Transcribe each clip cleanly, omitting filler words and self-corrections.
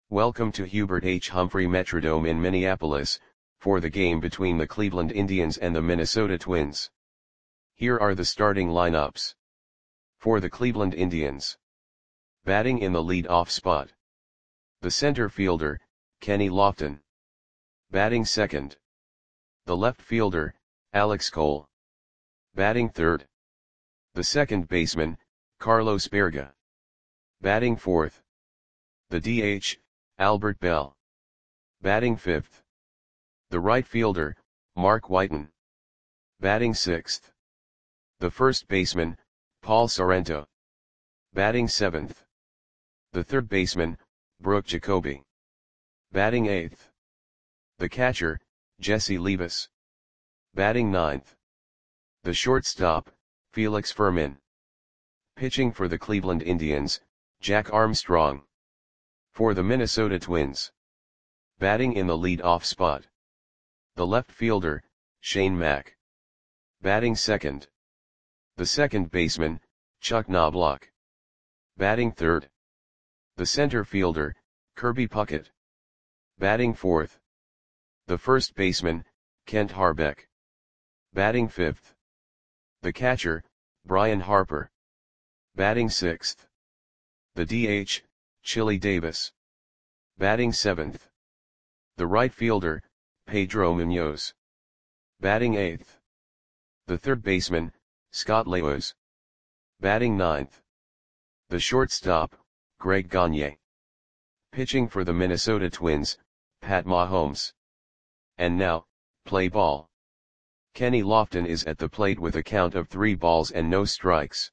Welcome to Hubert H. Humphrey Metrodome in Minneapolis, for the game between the Cleveland Indians and the Minnesota Twins. Here are the starting lineups. For the Cleveland Indians. Batting in the lead-off spot. The center fielder, Kenny Lofton. Batting second. The left fielder, Alex Cole. Batting third. The second baseman, Carlos Baerga. Batting fourth. The DH, Albert Belle. Batting fifth. The right fielder, Mark Whiten. Batting sixth. The first baseman, Paul Sorrento. Batting seventh. The third baseman, Brooke Jacoby. Batting eighth. The catcher, Jesse Levis. Batting ninth. The shortstop, Felix Fermin. Pitching for the Cleveland Indians, Jack Armstrong. For the Minnesota Twins. Batting in the lead-off spot. The left fielder, Shane Mack. Batting second. The second baseman, Chuck Knobloch. Batting third. The center fielder, Kirby Puckett. Batting fourth. The first baseman, Kent Hrbek. Batting fifth. The catcher, Brian Harper. Batting sixth. The DH, Chili Davis. Batting seventh. The right fielder, Pedro Munoz. Batting eighth. The third baseman, Scott Lewis. Batting ninth. The shortstop, Greg Gagne. Pitching for the Minnesota Twins, Pat Mahomes. And now, play ball. Kenny Lofton is at the plate with a count of 3 balls and no strikes.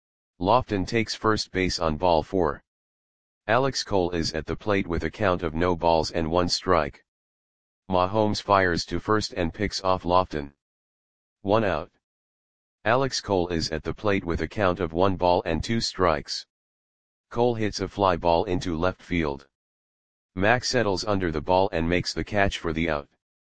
Lofton takes first base on ball 4. Alex Cole is at the plate with a count of no balls and 1 strike. Mahomes fires to first and picks off Lofton. 1 out. Alex Cole is at the plate with a count of 1 ball and 2 strikes. Cole hits a fly ball into left field. Mack settles under the ball and makes the catch for the out.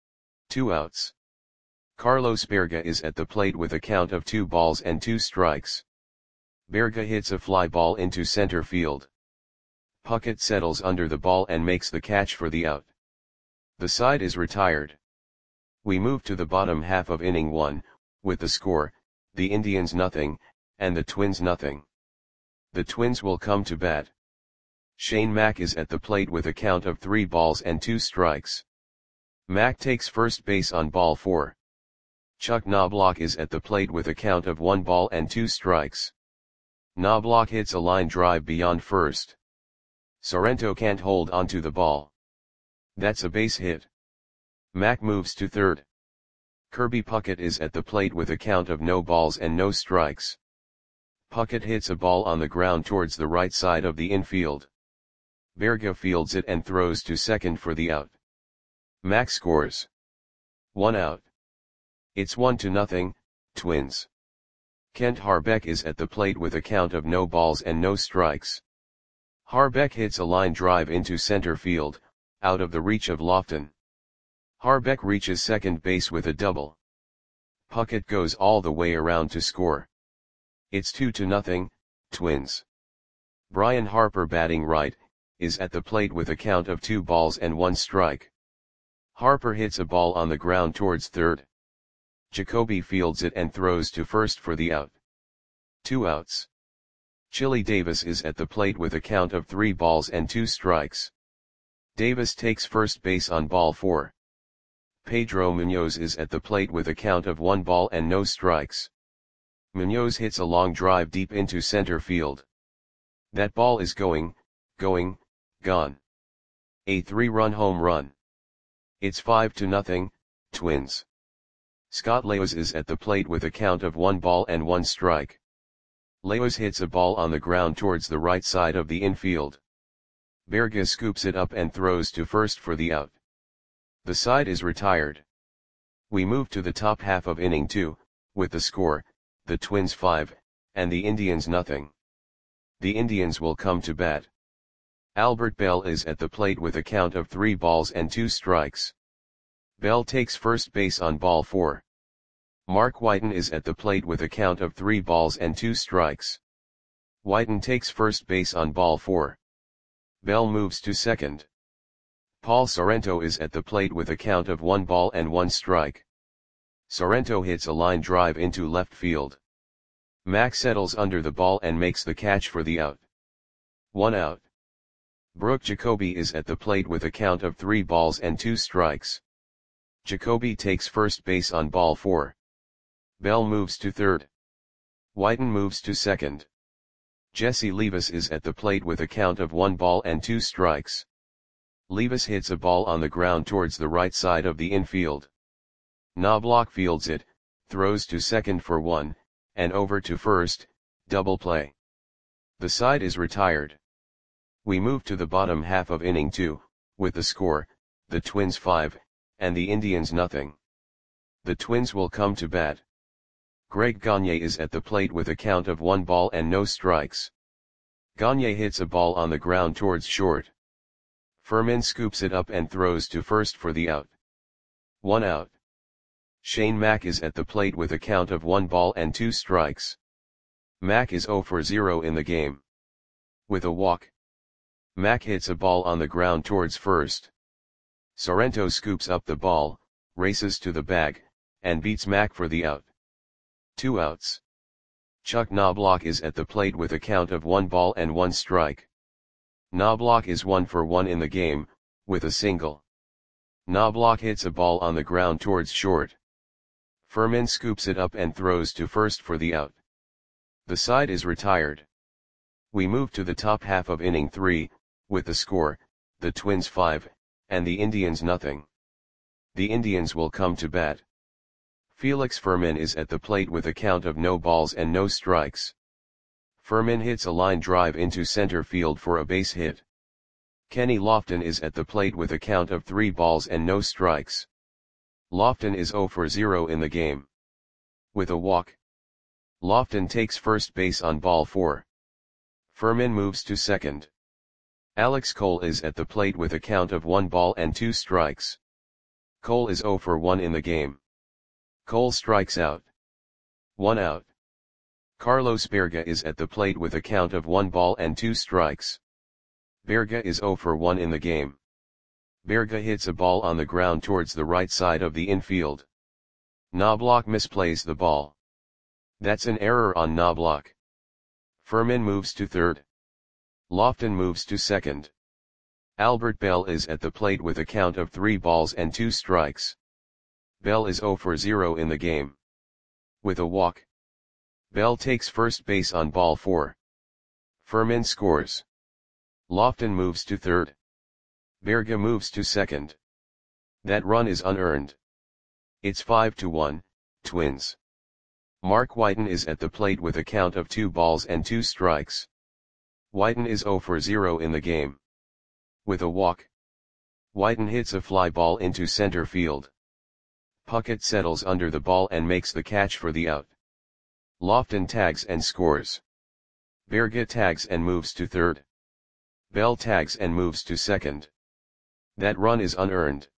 2 outs. Carlos Baerga is at the plate with a count of 2 balls and 2 strikes. Baerga hits a fly ball into center field. Puckett settles under the ball and makes the catch for the out. The side is retired. We move to the bottom half of inning 1, with the score, the Indians nothing, and the Twins nothing. The Twins will come to bat. Shane Mack is at the plate with a count of 3 balls and 2 strikes. Mack takes first base on ball 4. Chuck Knobloch is at the plate with a count of 1 ball and 2 strikes. Knobloch hits a line drive beyond first. Sorrento can't hold onto the ball. That's a base hit. Mack moves to third. Kirby Puckett is at the plate with a count of no balls and no strikes. Puckett hits a ball on the ground towards the right side of the infield. Baerga fields it and throws to second for the out. Mack scores. 1 out. It's 1-0, Twins. Kent Hrbek is at the plate with a count of no balls and no strikes. Hrbek hits a line drive into center field, out of the reach of Lofton. Hrbek reaches second base with a double. Puckett goes all the way around to score. It's 2-0, Twins. Brian Harper, batting right, is at the plate with a count of 2 balls and 1 strike. Harper hits a ball on the ground towards third. Jacoby fields it and throws to first for the out. 2 outs. Chili Davis is at the plate with a count of 3 balls and 2 strikes. Davis takes first base on ball 4. Pedro Munoz is at the plate with a count of 1 ball and no strikes. Munoz hits a long drive deep into center field. That ball is gone. A 3-run home run. It's 5-0, Twins. Scott Lewis is at the plate with a count of 1 ball and 1 strike. Lewis hits a ball on the ground towards the right side of the infield. Baerga scoops it up and throws to first for the out. The side is retired. We move to the top half of inning 2, with the score, the Twins 5, and the Indians nothing. The Indians will come to bat. Albert Belle is at the plate with a count of 3 balls and 2 strikes. Belle takes first base on ball 4. Mark Whiten is at the plate with a count of 3 balls and 2 strikes. Whiten takes first base on ball 4. Bell moves to second. Paul Sorrento is at the plate with a count of 1 ball and 1 strike. Sorrento hits a line drive into left field. Mack settles under the ball and makes the catch for the out. 1 out. Brooke Jacoby is at the plate with a count of 3 balls and 2 strikes. Jacoby takes first base on ball 4. Bell moves to third. Whiten moves to second. Jesse Levis is at the plate with a count of 1 ball and 2 strikes. Levis hits a ball on the ground towards the right side of the infield. Knobloch fields it, throws to second for 1, and over to first, double play. The side is retired. We move to the bottom half of inning 2, with the score, the Twins 5, and the Indians nothing. The Twins will come to bat. Greg Gagne is at the plate with a count of 1 ball and no strikes. Gagne hits a ball on the ground towards short. Furman scoops it up and throws to first for the out. 1 out. Shane Mack is at the plate with a count of 1 ball and 2 strikes. Mack is 0 for 0 in the game. With a walk. Mack hits a ball on the ground towards first. Sorrento scoops up the ball, races to the bag, and beats Mack for the out. 2 outs. Chuck Knobloch is at the plate with a count of 1 ball and 1 strike. Knobloch is 1 for 1 in the game, with a single. Knobloch hits a ball on the ground towards short. Furman scoops it up and throws to first for the out. The side is retired. We move to the top half of inning 3, with the score, the Twins 5, and the Indians nothing. The Indians will come to bat. Felix Furman is at the plate with a count of no balls and no strikes. Furman hits a line drive into center field for a base hit. Kenny Lofton is at the plate with a count of 3 balls and no strikes. Lofton is 0 for 0 in the game. With a walk. Lofton takes first base on ball 4. Furman moves to second. Alex Cole is at the plate with a count of 1 ball and 2 strikes. Cole is 0 for 1 in the game. Cole strikes out. 1 out. Carlos Berga is at the plate with a count of 1 ball and 2 strikes. Berga is 0 for 1 in the game. Berga hits a ball on the ground towards the right side of the infield. Knobloch misplays the ball. That's an error on Knobloch. Furman moves to third. Lofton moves to second. Albert Bell is at the plate with a count of 3 balls and 2 strikes. Bell is 0 for 0 in the game. With a walk. Bell takes first base on ball 4. Furman scores. Lofton moves to third. Berga moves to second. That run is unearned. It's 5-1, Twins. Mark Whiten is at the plate with a count of 2 balls and 2 strikes. Whiten is 0 for 0 in the game. With a walk. Whiten hits a fly ball into center field. Puckett settles under the ball and makes the catch for the out. Lofton tags and scores. Berga tags and moves to third. Bell tags and moves to second. That run is unearned.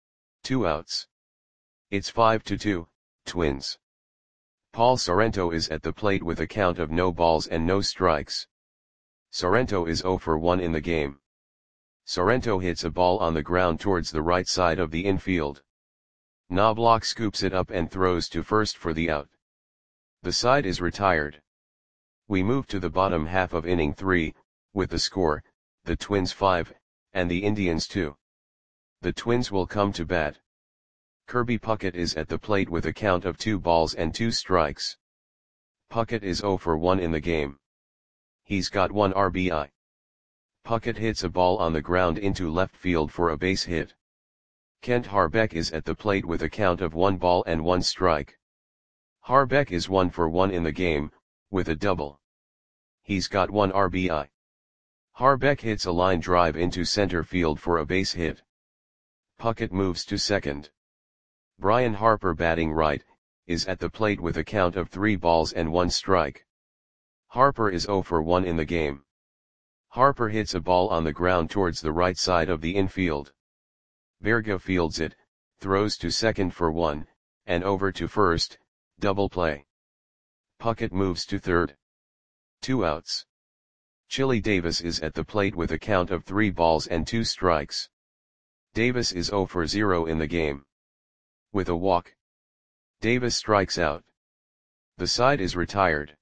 2 outs. It's 5-2, Twins. Paul Sorrento is at the plate with a count of no balls and no strikes. Sorrento is 0 for 1 in the game. Sorrento hits a ball on the ground towards the right side of the infield. Knobloch scoops it up and throws to first for the out. The side is retired. We move to the bottom half of inning 3, with the score, the Twins 5, and the Indians 2. The Twins will come to bat. Kirby Puckett is at the plate with a count of 2 balls and 2 strikes. Puckett is 0 for 1 in the game. He's got 1 RBI. Puckett hits a ball on the ground into left field for a base hit. Kent Harbeck is at the plate with a count of 1 ball and 1 strike. Harbeck is 1 for 1 in the game, with a double. He's got 1 RBI. Harbeck hits a line drive into center field for a base hit. Puckett moves to second. Brian Harper, batting right, is at the plate with a count of 3 balls and 1 strike. Harper is 0 for 1 in the game. Harper hits a ball on the ground towards the right side of the infield. Berga fields it, throws to second for 1, and over to first, double play. Puckett moves to third. 2 outs. Chili Davis is at the plate with a count of 3 balls and 2 strikes. Davis is 0 for 0 in the game. With a walk, Davis strikes out. The side is retired.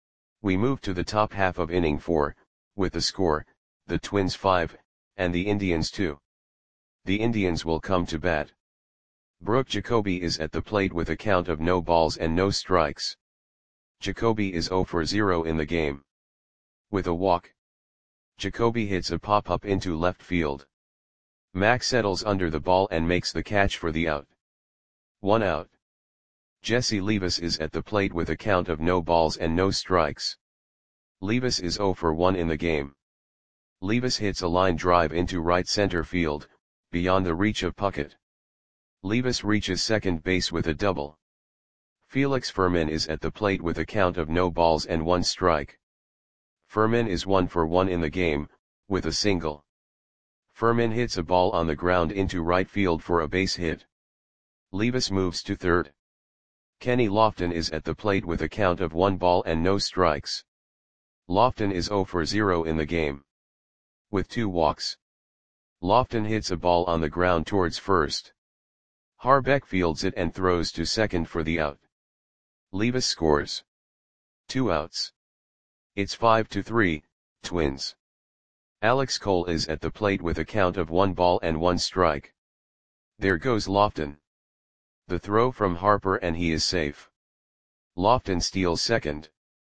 We move to the top half of inning 4, with the score, the Twins 5, and the Indians 2. The Indians will come to bat. Brooke Jacoby is at the plate with a count of no balls and no strikes. Jacoby is 0 for 0 in the game. With a walk, Jacoby hits a pop-up into left field. Mac settles under the ball and makes the catch for the out. 1 out. Jesse Levis is at the plate with a count of no balls and no strikes. Levis is 0 for 1 in the game. Levis hits a line drive into right center field, beyond the reach of Puckett. Levis reaches second base with a double. Felix Fermin is at the plate with a count of no balls and 1 strike. Fermin is 1 for 1 in the game, with a single. Fermin hits a ball on the ground into right field for a base hit. Levis moves to third. Kenny Lofton is at the plate with a count of 1 ball and no strikes. Lofton is 0 for 0 in the game. With 2 walks, Lofton hits a ball on the ground towards first. Harbeck fields it and throws to second for the out. Levis scores. 2 outs. It's 5-3, Twins. Alex Cole is at the plate with a count of 1 ball and 1 strike. There goes Lofton. The throw from Harper and he is safe. Lofton steals second.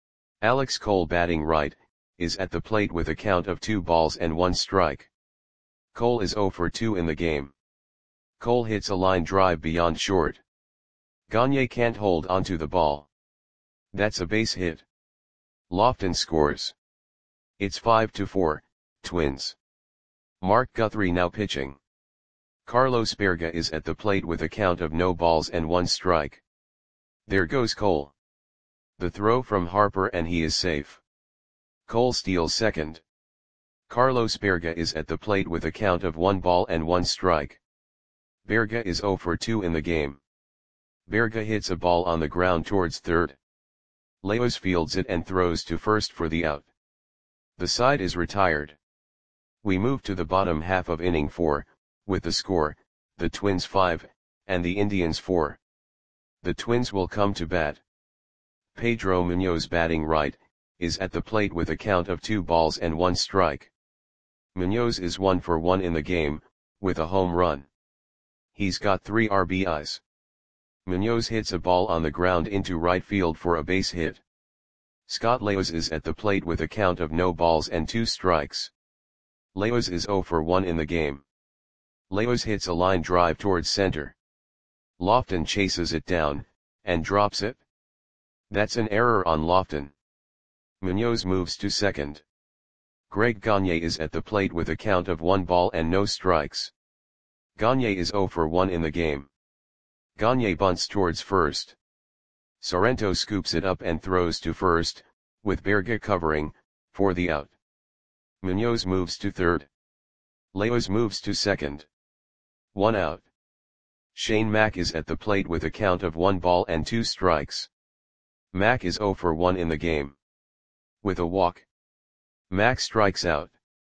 Alex Cole, batting right, is at the plate with a count of 2 balls and 1 strike. Cole is 0 for 2 in the game. Cole hits a line drive beyond short. Gagne can't hold onto the ball. That's a base hit. Lofton scores. It's 5-4, Twins. Mark Guthrie now pitching. Carlos Berga is at the plate with a count of no balls and 1 strike. There goes Cole. The throw from Harper and he is safe. Cole steals second. Carlos Berga is at the plate with a count of 1 ball and 1 strike. Berga is 0 for 2 in the game. Berga hits a ball on the ground towards third. Leos fields it and throws to first for the out. The side is retired. We move to the bottom half of inning 4, with the score, the Twins 5, and the Indians 4. The Twins will come to bat. Pedro Munoz, batting right, is at the plate with a count of 2 balls and 1 strike. Munoz is 1 for 1 in the game, with a home run. He's got 3 RBIs. Munoz hits a ball on the ground into right field for a base hit. Scott Leos is at the plate with a count of no balls and 2 strikes. Leos is 0 for 1 in the game. Leos hits a line drive towards center. Lofton chases it down, and drops it. That's an error on Lofton. Munoz moves to second. Greg Gagne is at the plate with a count of 1 ball and no strikes. Gagne is 0 for 1 in the game. Gagne bunts towards first. Sorrento scoops it up and throws to first, with Berga covering, for the out. Munoz moves to third. Leos moves to second. 1 out. Shane Mack is at the plate with a count of 1 ball and 2 strikes. Mack is 0 for 1 in the game. With a walk, Mack strikes out.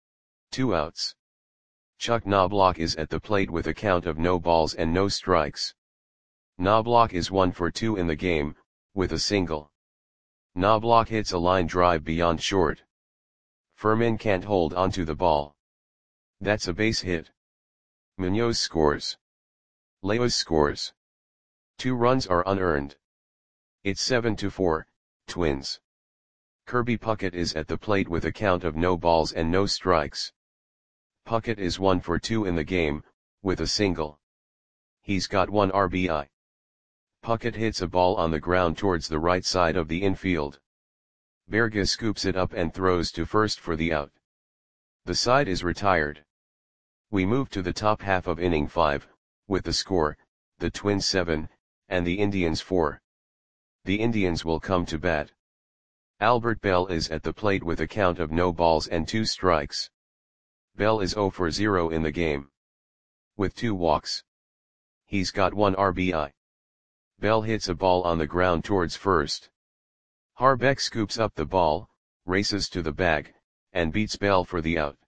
2 outs. Chuck Knobloch is at the plate with a count of no balls and no strikes. Knobloch is 1 for 2 in the game, with a single. Knobloch hits a line drive beyond short. Fermin can't hold onto the ball. That's a base hit. Munoz scores. Leos scores. 2 runs are unearned. It's 7-4, Twins. Kirby Puckett is at the plate with a count of no balls and no strikes. Puckett is 1 for 2 in the game, with a single. He's got 1 RBI. Puckett hits a ball on the ground towards the right side of the infield. Berga scoops it up and throws to first for the out. The side is retired. We move to the top half of inning 5, with the score, the Twins 7, and the Indians 4. The Indians will come to bat. Albert Bell is at the plate with a count of no balls and 2 strikes. Bell is 0 for 0 in the game. With 2 walks. He's got 1 RBI. Bell hits a ball on the ground towards first. Harbeck scoops up the ball, races to the bag, and beats Bell for the out.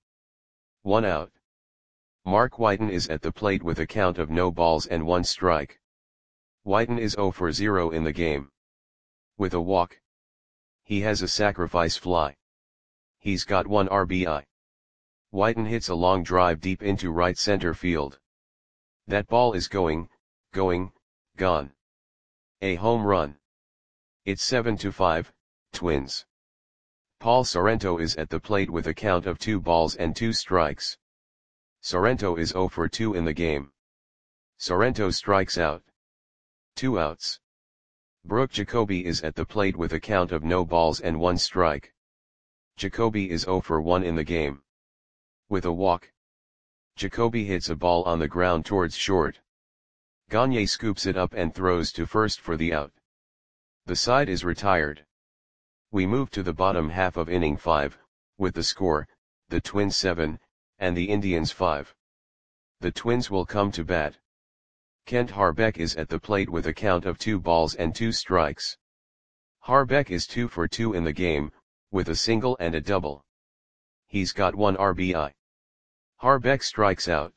1 out. Mark Whiten is at the plate with a count of no balls and 1 strike. Whiten is 0 for 0 in the game. With a walk. He has a sacrifice fly. He's got 1 RBI. Whiten hits a long drive deep into right center field. That ball is going, gone. A home run. It's 7-5, Twins. Paul Sorrento is at the plate with a count of 2 balls and 2 strikes. Sorrento is 0 for 2 in the game. Sorrento strikes out. 2 outs. Brooke Jacoby is at the plate with a count of no balls and 1 strike. Jacoby is 0 for 1 in the game. With a walk. Jacoby hits a ball on the ground towards short. Gagne scoops it up and throws to first for the out. The side is retired. We move to the bottom half of inning 5, with the score, the Twins 7, and the Indians 5. The Twins will come to bat. Kent Harbeck is at the plate with a count of 2 balls and 2 strikes. Harbeck is 2 for 2 in the game, with a single and a double. He's got 1 RBI. Harbeck strikes out.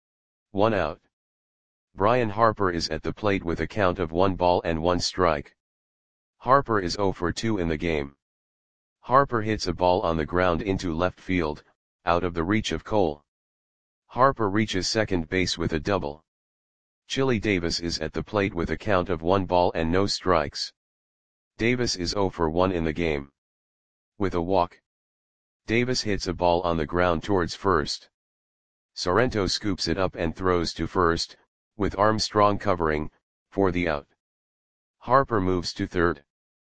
1 out. Brian Harper is at the plate with a count of 1 ball and 1 strike. Harper is 0 for 2 in the game. Harper hits a ball on the ground into left field, out of the reach of Cole. Harper reaches second base with a double. Chili Davis is at the plate with a count of 1 ball and no strikes. Davis is 0 for 1 in the game. With a walk. Davis hits a ball on the ground towards first. Sorrento scoops it up and throws to first, with Armstrong covering, for the out. Harper moves to third.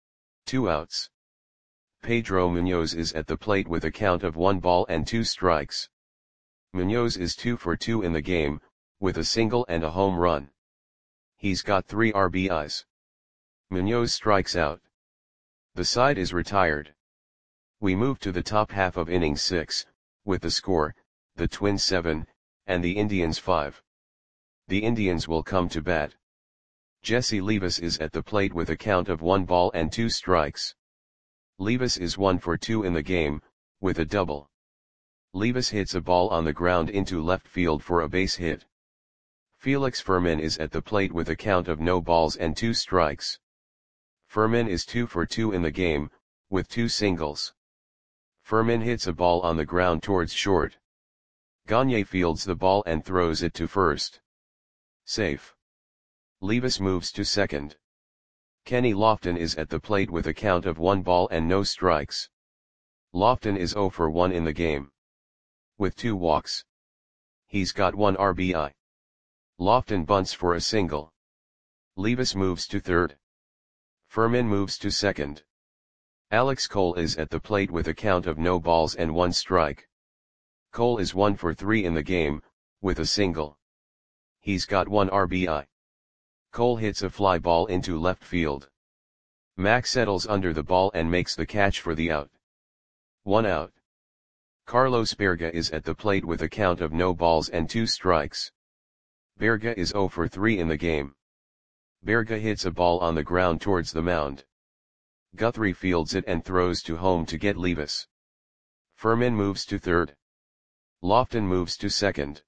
2 outs. Pedro Munoz is at the plate with a count of 1 ball and 2 strikes. Munoz is 2 for 2 in the game, with a single and a home run. He's got 3 RBIs. Munoz strikes out. The side is retired. We move to the top half of inning 6, with the score, the Twins 7, and the Indians 5. The Indians will come to bat. Jesse Levis is at the plate with a count of 1 ball and 2 strikes. Levis is 1 for 2 in the game, with a double. Levis hits a ball on the ground into left field for a base hit. Felix Fermin is at the plate with a count of no balls and 2 strikes. Fermin is 2 for 2 in the game, with 2 singles. Fermin hits a ball on the ground towards short. Gagne fields the ball and throws it to first. Safe. Levis moves to second. Kenny Lofton is at the plate with a count of 1 ball and no strikes. Lofton is 0 for 1 in the game. With 2 walks. He's got 1 RBI. Lofton bunts for a single. Levis moves to third. Fermin moves to second. Alex Cole is at the plate with a count of no balls and 1 strike. Cole is 1 for 3 in the game, with a single. He's got 1 RBI. Cole hits a fly ball into left field. Mack settles under the ball and makes the catch for the out. 1 out. Carlos Berga is at the plate with a count of no balls and 2 strikes. Berga is 0 for 3 in the game. Berga hits a ball on the ground towards the mound. Guthrie fields it and throws to home to get Levis. Fermin moves to third. Lofton moves to second.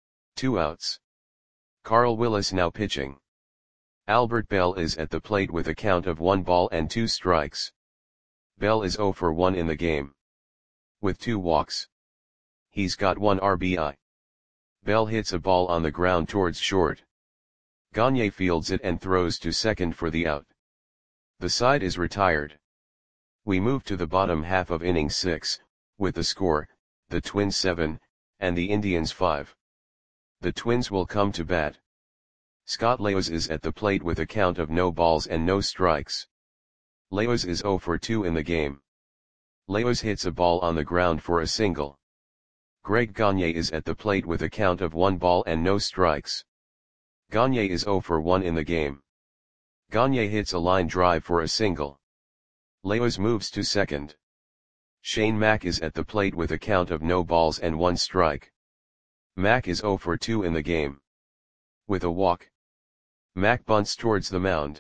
2 outs. Carl Willis now pitching. Albert Bell is at the plate with a count of 1 ball and 2 strikes. Bell is 0 for 1 in the game. With 2 walks. He's got 1 RBI. Bell hits a ball on the ground towards short. Gagne fields it and throws to second for the out. The side is retired. We move to the bottom half of inning 6, with the score, the Twins 7, and the Indians 5. The Twins will come to bat. Scott Leos is at the plate with a count of no balls and no strikes. Leos is 0 for 2 in the game. Leos hits a ball on the ground for a single. Greg Gagne is at the plate with a count of 1 ball and no strikes. Gagne is 0 for 1 in the game. Gagne hits a line drive for a single. Leos moves to second. Shane Mack is at the plate with a count of no balls and 1 strike. Mack is 0 for 2 in the game. With a walk. Mack bunts towards the mound.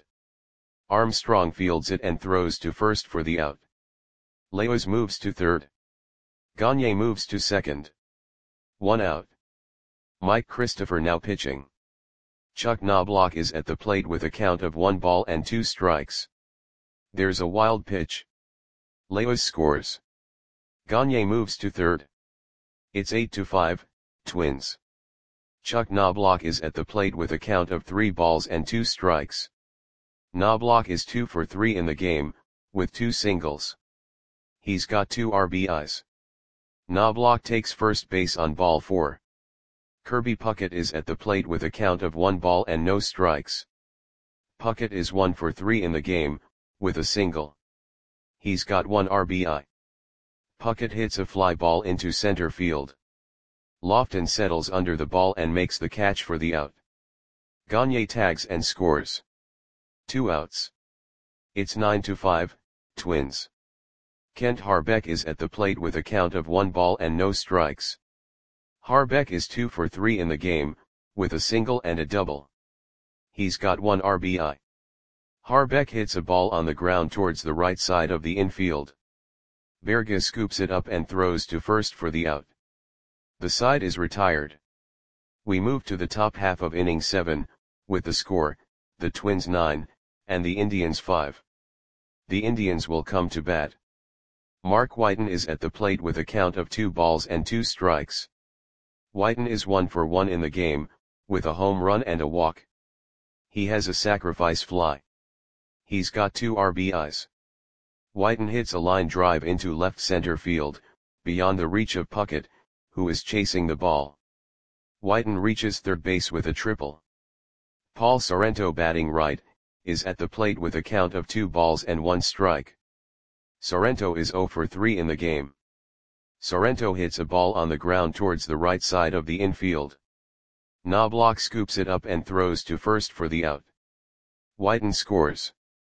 Armstrong fields it and throws to first for the out. Leos moves to third. Gagne moves to second. 1 out. Mike Christopher now pitching. Chuck Knobloch is at the plate with a count of 1 ball and 2 strikes. There's a wild pitch. Leos scores. Gagne moves to third. It's 8-5, Twins. Chuck Knobloch is at the plate with a count of 3 balls and 2 strikes. Knobloch is 2 for 3 in the game, with 2 singles. He's got 2 RBIs. Knobloch takes first base on ball 4. Kirby Puckett is at the plate with a count of 1 ball and no strikes. Puckett is 1 for 3 in the game, with a single. He's got 1 RBI. Puckett hits a fly ball into center field. Lofton settles under the ball and makes the catch for the out. Gagne tags and scores. 2 outs. It's 9-5, Twins. Kent Harbeck is at the plate with a count of 1 ball and no strikes. Harbeck is 2 for 3 in the game, with a single and a double. He's got 1 RBI. Harbeck hits a ball on the ground towards the right side of the infield. Berga scoops it up and throws to first for the out. The side is retired. We move to the top half of inning 7, with the score, the Twins 9, and the Indians 5. The Indians will come to bat. Mark Whiten is at the plate with a count of 2 balls and 2 strikes. Whiten is 1 for 1 in the game, with a home run and a walk. He has a sacrifice fly. He's got 2 RBIs. Whiten hits a line drive into left center field, beyond the reach of Puckett, who is chasing the ball. Whiten reaches third base with a triple. Paul Sorrento, batting right, is at the plate with a count of 2 balls and 1 strike. Sorrento is 0 for 3 in the game. Sorrento hits a ball on the ground towards the right side of the infield. Knobloch scoops it up and throws to first for the out. Whiten scores.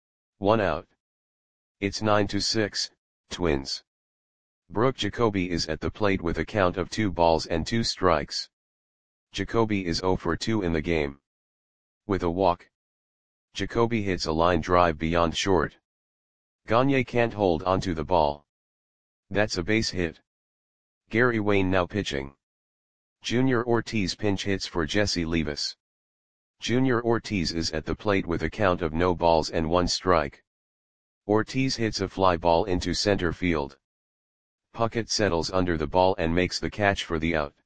1 out. It's 9-6, Twins. Brooke Jacoby is at the plate with a count of 2 balls and 2 strikes. Jacoby is 0 for 2 in the game. With a walk. Jacoby hits a line drive beyond short. Gagne can't hold onto the ball. That's a base hit. Gary Wayne now pitching. Junior Ortiz pinch hits for Jesse Levis. Junior Ortiz is at the plate with a count of no balls and 1 strike. Ortiz hits a fly ball into center field. Puckett settles under the ball and makes the catch for the out.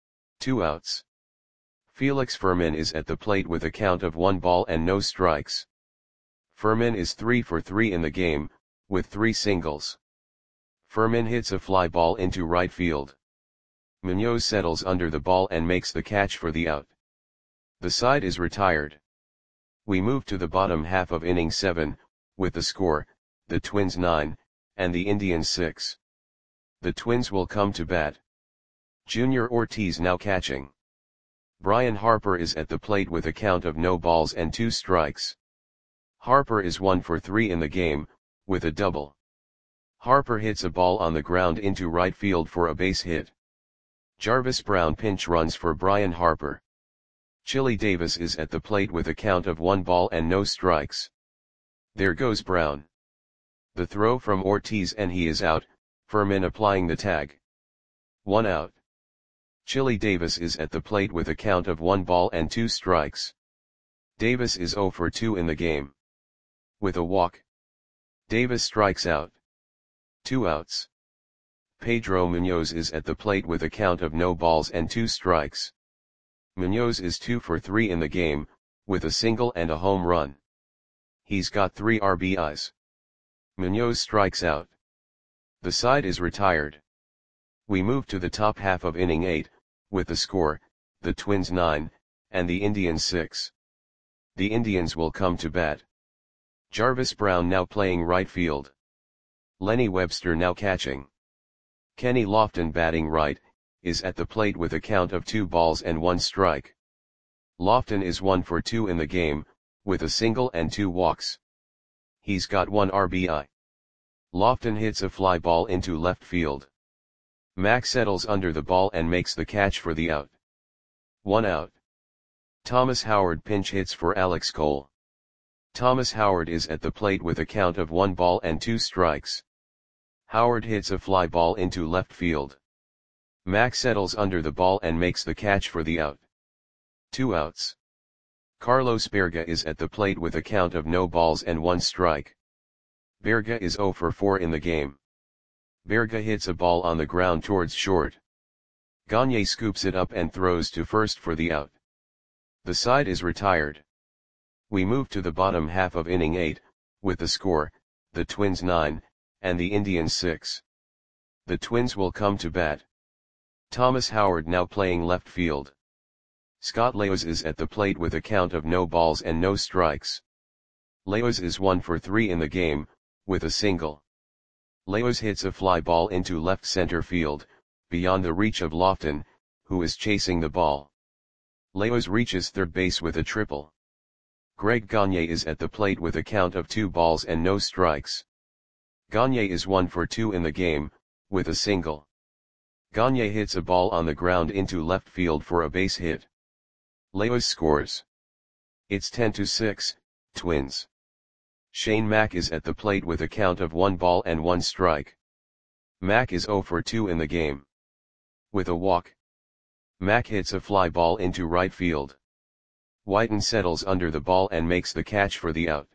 2 outs. Felix Fermin is at the plate with a count of 1 ball and no strikes. Fermin is 3 for 3 in the game, with 3 singles. Fermin hits a fly ball into right field. Munoz settles under the ball and makes the catch for the out. The side is retired. We move to the bottom half of inning 7, with the score, the Twins 9, and the Indians 6. The Twins will come to bat. Junior Ortiz now catching. Brian Harper is at the plate with a count of no balls and 2 strikes. Harper is 1 for 3 in the game, with a double. Harper hits a ball on the ground into right field for a base hit. Jarvis Brown pinch runs for Brian Harper. Chili Davis is at the plate with a count of 1 ball and no strikes. There goes Brown. The throw from Ortiz and he is out, Fermin applying the tag. 1 out. Chili Davis is at the plate with a count of 1 ball and 2 strikes. Davis is 0 for 2 in the game. With a walk. Davis strikes out. 2 outs. Pedro Munoz is at the plate with a count of no balls and 2 strikes. Munoz is 2 for 3 in the game, with a single and a home run. He's got 3 RBIs. Munoz strikes out. The side is retired. We move to the top half of inning 8, with the score, the Twins 9, and the Indians 6. The Indians will come to bat. Jarvis Brown now playing right field. Lenny Webster now catching. Kenny Lofton, batting right, is at the plate with a count of 2 balls and 1 strike. Lofton is 1 for 2 in the game, with a single and 2 walks. He's got 1 RBI. Lofton hits a fly ball into left field. Mack settles under the ball and makes the catch for the out. 1 out. Thomas Howard pinch hits for Alex Cole. Thomas Howard is at the plate with a count of 1 ball and 2 strikes. Howard hits a fly ball into left field. Mack settles under the ball and makes the catch for the out. 2 outs. Carlos Berga is at the plate with a count of no balls and 1 strike. Berga is 0 for 4 in the game. Berga hits a ball on the ground towards short. Gagne scoops it up and throws to first for the out. The side is retired. We move to the bottom half of inning 8, with the score, the Twins 9, and the Indians 6. The Twins will come to bat. Thomas Howard now playing left field. Scott Leos is at the plate with a count of no balls and no strikes. Leos is 1 for 3 in the game, with a single. Leos hits a fly ball into left center field, beyond the reach of Lofton, who is chasing the ball. Leos reaches third base with a triple. Greg Gagne is at the plate with a count of 2 balls and no strikes. Gagne is 1 for 2 in the game, with a single. Gagne hits a ball on the ground into left field for a base hit. Leos scores. It's 10-6, Twins. Shane Mack is at the plate with a count of 1 ball and 1 strike. Mack is 0 for 2 in the game. With a walk. Mack hits a fly ball into right field. Whiten settles under the ball and makes the catch for the out.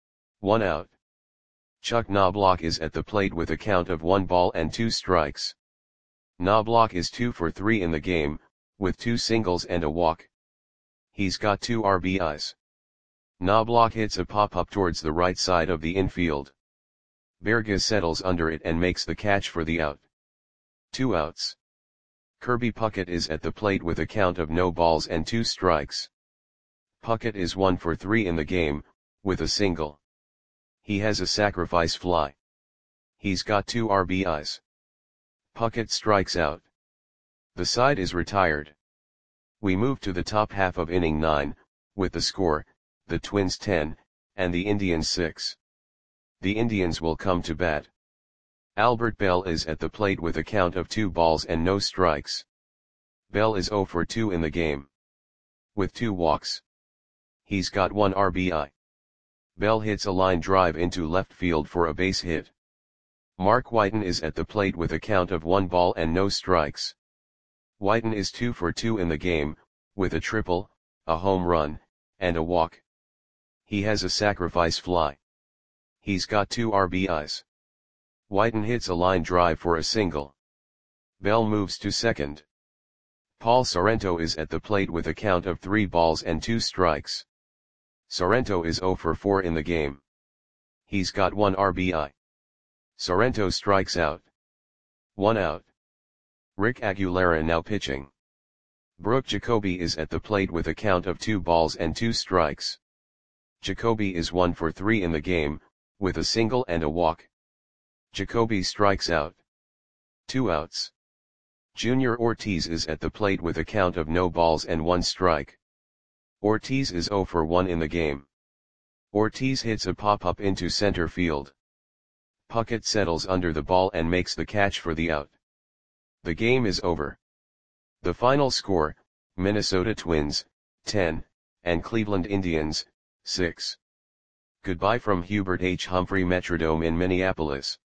1 out. Chuck Knobloch is at the plate with a count of 1 ball and 2 strikes. Knobloch is 2 for 3 in the game, with 2 singles and a walk. He's got 2 RBIs. Knobloch hits a pop-up towards the right side of the infield. Berga settles under it and makes the catch for the out. 2 outs. Kirby Puckett is at the plate with a count of no balls and 2 strikes. Puckett is 1 for 3 in the game, with a single. He has a sacrifice fly. He's got 2 RBIs. Puckett strikes out. The side is retired. We move to the top half of inning 9, with the score, the Twins 10, and the Indians 6. The Indians will come to bat. Albert Bell is at the plate with a count of 2 balls and no strikes. Bell is 0 for 2 in the game. With 2 walks. He's got 1 RBI. Bell hits a line drive into left field for a base hit. Mark Whiten is at the plate with a count of 1 ball and no strikes. Whiten is 2 for 2 in the game, with a triple, a home run, and a walk. He has a sacrifice fly. He's got 2 RBIs. Whiten hits a line drive for a single. Bell moves to second. Paul Sorrento is at the plate with a count of 3 balls and 2 strikes. Sorrento is 0 for 4 in the game. He's got 1 RBI. Sorrento strikes out. 1 out. Rick Aguilera now pitching. Brooke Jacoby is at the plate with a count of 2 balls and 2 strikes. Jacoby is 1 for 3 in the game, with a single and a walk. Jacoby strikes out. 2 outs. Junior Ortiz is at the plate with a count of no balls and 1 strike. Ortiz is 0 for 1 in the game. Ortiz hits a pop-up into center field. Puckett settles under the ball and makes the catch for the out. The game is over. The final score, Minnesota Twins, 10, and Cleveland Indians, 6. Goodbye from Hubert H. Humphrey Metrodome in Minneapolis.